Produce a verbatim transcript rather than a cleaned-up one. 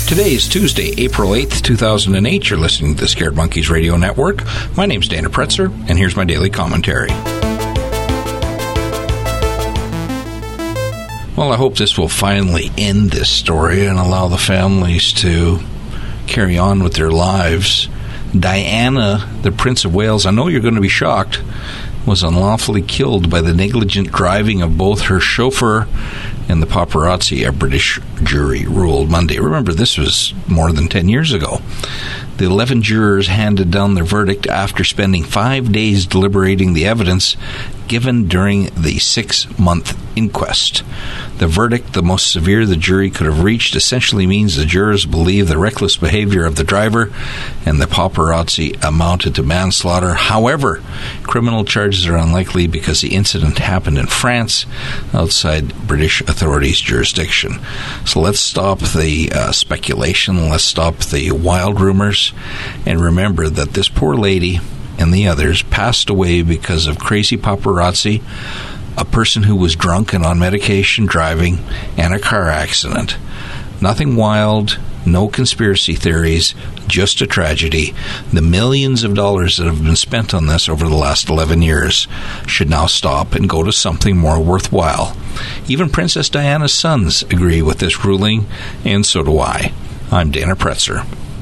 Today is Tuesday, April eighth, two thousand eight. You're listening to the Scared Monkeys Radio Network. My name's Dana Pretzer, and here's my daily commentary. Well, I hope this will finally end this story and allow the families to carry on with their lives. Diana, the Prince of Wales, I know you're going to be shocked, was unlawfully killed by the negligent driving of both her chauffeur and the paparazzi, a British jury ruled Monday. Remember, this was more than ten years ago. The eleven jurors handed down their verdict after spending five days deliberating the evidence given during the six-month inquest. The verdict, the most severe the jury could have reached, essentially means the jurors believe the reckless behavior of the driver and the paparazzi amounted to manslaughter. However, criminal charges are unlikely because the incident happened in France, outside British authorities' jurisdiction. So let's stop the uh, speculation, let's stop the wild rumors, and remember that this poor lady and the others passed away because of crazy paparazzi, a person who was drunk and on medication driving, and a car accident. Nothing wild, no conspiracy theories, just a tragedy. The millions of dollars that have been spent on this over the last eleven years should now stop and go to something more worthwhile. Even Princess Diana's sons agree with this ruling, and so do I. I'm Dana Pretzer.